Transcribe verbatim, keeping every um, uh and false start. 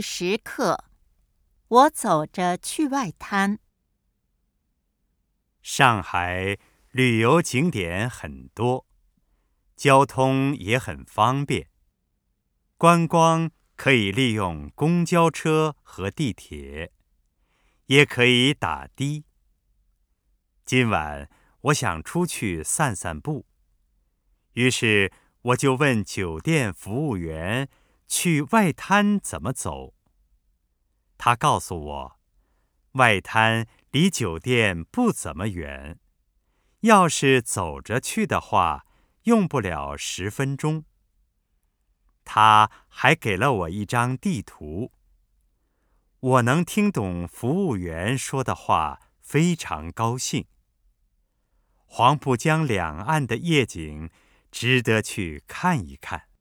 十课，我走着去外滩。 上海旅游景点很多，交通也很方便。观光可以利用公交车和地铁，也可以打的。今晚我想出去散散步，于是我就问酒店服务员去外滩怎么走。他告诉我，外滩离酒店不怎么远，要是走着去的话，用不了十分钟。他还给了我一张地图，我能听懂服务员说的话，非常高兴。黄浦江两岸的夜景值得去看一看。